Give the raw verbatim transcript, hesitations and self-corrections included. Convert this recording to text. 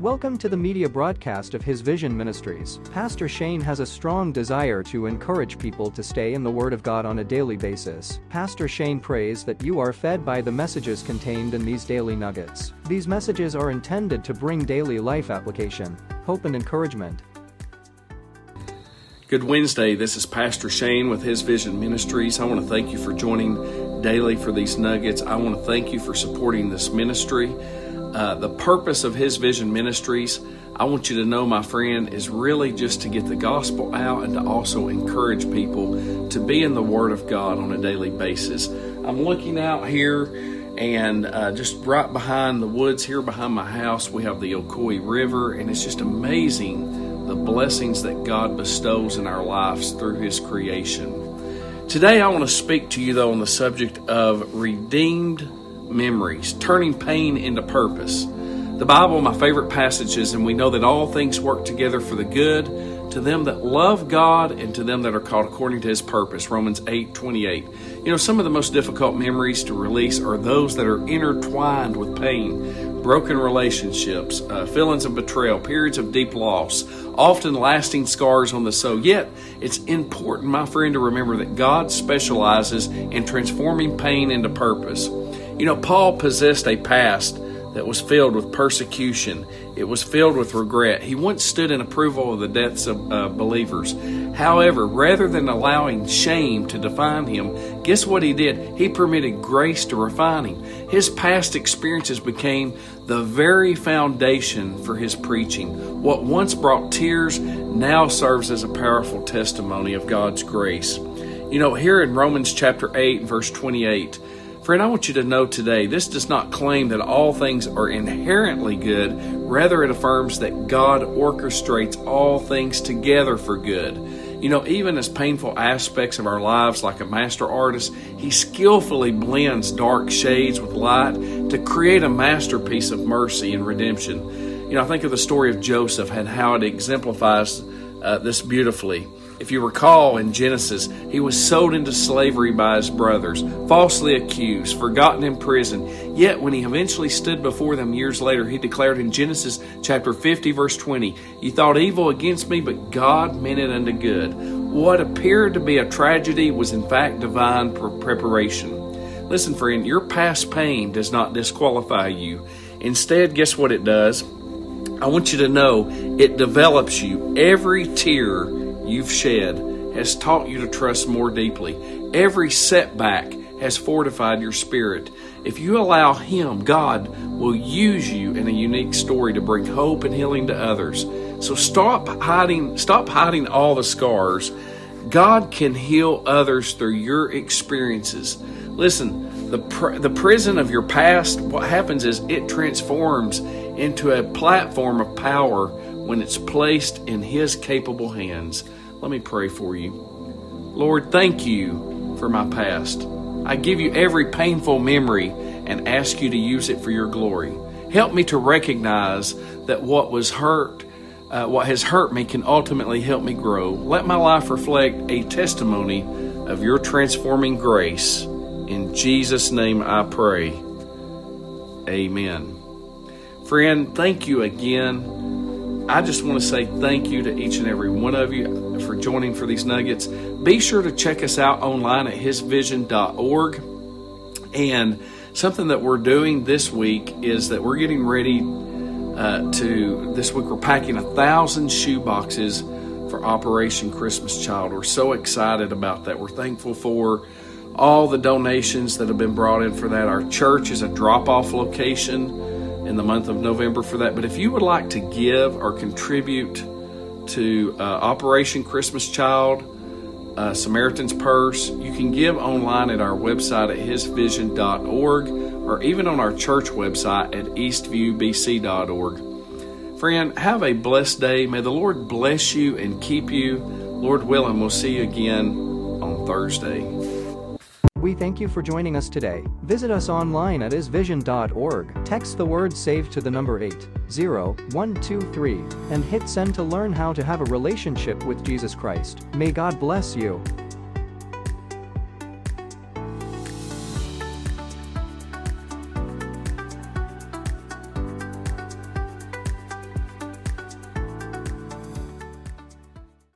Welcome to the media broadcast of His Vision Ministries. Pastor Shane has a strong desire to encourage people to stay in the Word of God on a daily basis. Pastor Shane prays that you are fed by the messages contained in these daily nuggets. These messages are intended to bring daily life application, hope and encouragement. Good Wednesday. This is Pastor Shane with His Vision Ministries. I want to thank you for joining daily for these nuggets. I want to thank you for supporting this ministry. Uh, the purpose of His Vision Ministries, I want you to know, my friend, is really just to get the gospel out and to also encourage people to be in the Word of God on a daily basis. I'm looking out here and uh, just right behind the woods here behind my house, we have the Ocoee River, and it's just amazing the blessings that God bestows in our lives through His creation. Today I want to speak to you, though, on the subject of redeemed memories, turning pain into purpose. The Bible, my favorite passages, and we know that all things work together for the good to them that love God and to them that are called according to His purpose, Romans eight twenty-eight. You know, some of the most difficult memories to release are those that are intertwined with pain, broken relationships, uh, feelings of betrayal, periods of deep loss, often lasting scars on the soul. Yet, it's important, my friend, to remember that God specializes in transforming pain into purpose. You know, Paul possessed a past that was filled with persecution. It was filled with regret. He once stood in approval of the deaths of uh, believers. However, rather than allowing shame to define him, guess what he did? He permitted grace to refine him. His past experiences became the very foundation for his preaching. What once brought tears now serves as a powerful testimony of God's grace. You know, here in Romans chapter eight, verse twenty-eight, friend, I want you to know today, this does not claim that all things are inherently good. Rather, it affirms that God orchestrates all things together for good. You know, even as painful aspects of our lives, like a master artist, He skillfully blends dark shades with light to create a masterpiece of mercy and redemption. You know, I think of the story of Joseph and how it exemplifies uh, this beautifully. If you recall in Genesis, he was sold into slavery by his brothers, falsely accused, forgotten in prison. Yet when he eventually stood before them years later, he declared in Genesis chapter fifty, verse twenty, "You thought evil against me, but God meant it unto good." What appeared to be a tragedy was in fact divine preparation. Listen, friend, your past pain does not disqualify you. Instead, guess what it does? I want you to know it develops you. Every tear you've shed has taught you to trust more deeply. Every setback has fortified your spirit. If you allow Him, God will use you in a unique story to bring hope and healing to others. So stop hiding, stop hiding all the scars. God can heal others through your experiences. Listen, the pr- the prison of your past, what happens is it transforms into a platform of power when it's placed in His capable hands. Let me pray for you. Lord, thank you for my past. I give you every painful memory and ask you to use it for your glory. Help me to recognize that what was hurt, uh, what has hurt me can ultimately help me grow. Let my life reflect a testimony of your transforming grace. In Jesus' name I pray. Amen. Friend, thank you again. I just want to say thank you to each and every one of you for joining for these nuggets. Be sure to check us out online at his vision dot org. And something that we're doing this week is that we're getting ready uh, to, this week we're packing a thousand shoe boxes for Operation Christmas Child. We're so excited about that. We're thankful for all the donations that have been brought in for that. Our church is a drop-off location in the month of November for that. But if you would like to give or contribute to uh, Operation Christmas Child, uh, Samaritan's Purse, you can give online at our website at his vision dot org or even on our church website at east view b c dot org. Friend, have a blessed day. May the Lord bless you and keep you. Lord willing, we'll see you again on Thursday. We thank you for joining us today. Visit us online at his vision dot org. Text the word SAVE to the number eight zero one two three and hit send to learn how to have a relationship with Jesus Christ. May God bless you.